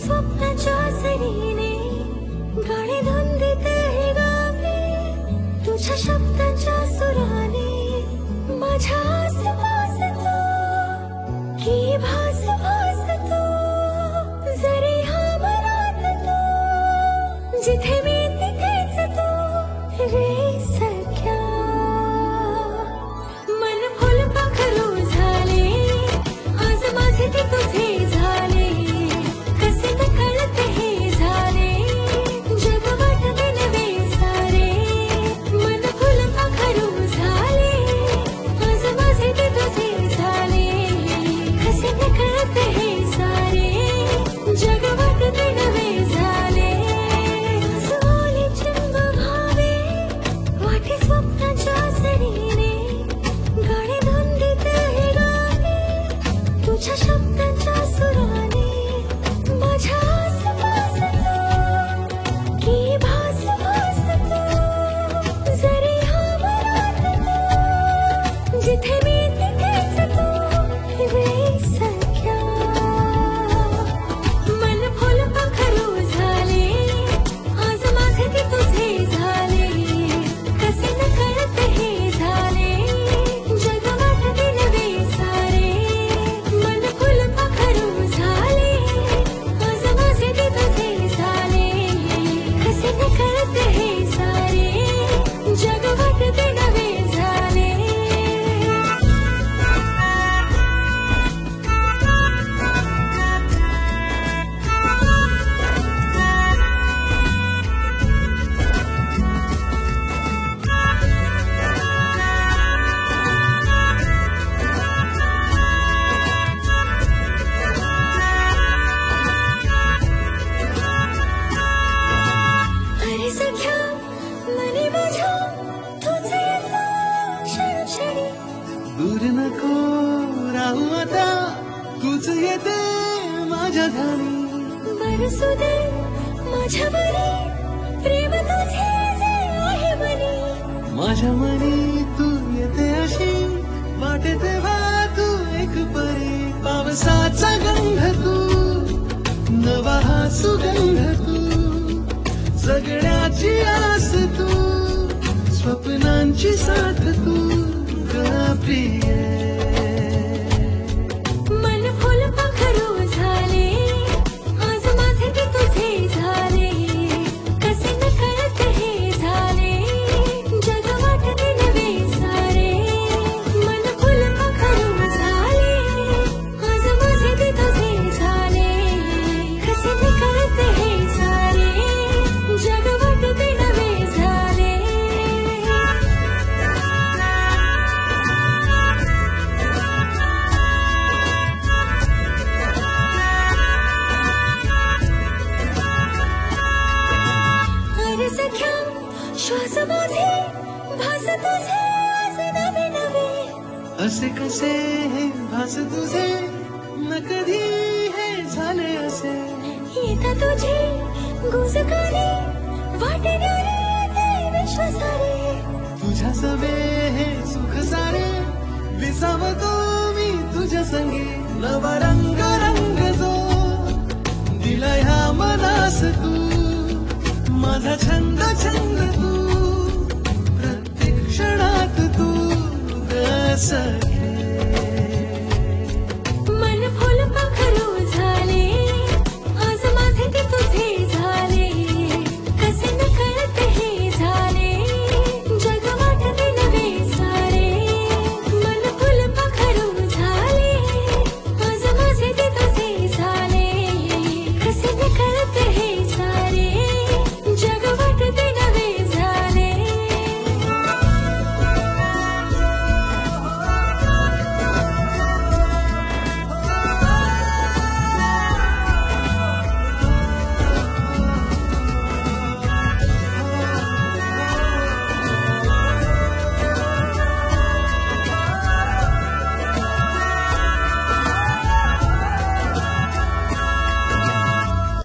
स्वप्नाच्या सरीने गाणे धुंदीत हे गावे, तुझ्या शब्दांच्या सुराने माझ्या आसपास तू, की भास भास तू, जरी हा मनात तू, जिथे मी तिथेच तू रे सख्या. मन फुलपाखरू झाले आज माझे ते तुझे झाले, कसे न कळते हे झाले जग वाटते नवे सारे. मन फुलपाखरू झाले आज माझे ते तुझे झाले, कसे न कळते हे सारे जग वाटते नवे झाले. सोली चिंब भावे वाटे स्वप्नाच्या सरीने गाणे धुंदीत हे गावे, तुझ्या शब्दांच्या सुराने माझ्या आसपास तू, की भास भास तू, जरी हा मनात तू, जिथे मी तिथेच तू रे सख्या. मन फुलपाखरू झाले आज माझे ते तुझे झाले, कसे न कळते हे झाले जग वाटते नवे सारे. मन फुलपाखरू झाले आज माझे ते तुझे झाले, कसे न कळते हे सारे जग वाटते नवे झाले. अरे सख्या मनी माझ्या तुझे येतं क्षणक्षणी, दूर नको राहू आता, तूच येते माझ्या ध्यानी. बरसू दे माझ्यावरी प्रेम तुझे जे आहे मनी. माझ्या मनी तू येते अशी, वाटे तेव्हा तू एक परी. पावसाचा गंध तू, नवा हा सुगंध तू, जगण्याची आस तू, स्वप्नांची साथ तू ग प्रिय. मन फुलपाखरू झाले आज माझे ते तुझे झाले, कसे न कळते हे झाले जग वाटते नवे सारे. मन फुलपाखरू झाले आज माझे ते तुझे झाले, कसे न कळते हे सारे जग वाटते नवे झाले. अरे सख्या श्वास माझे भास तुझे आज नवे नवे, असे कसे हे भास तुझे, न कधी हे झाले असे. येता तुझे गुजकारे वाटेणारे ते विश्वासारे, तुझ्या सवे हे सुख सारे, विसावतो मी तुझ्या संगी. नवा रंग रंग जो दिला ह्या मनास तू, माझा छंद छंद तू, प्रत्येक क्षणात तू ग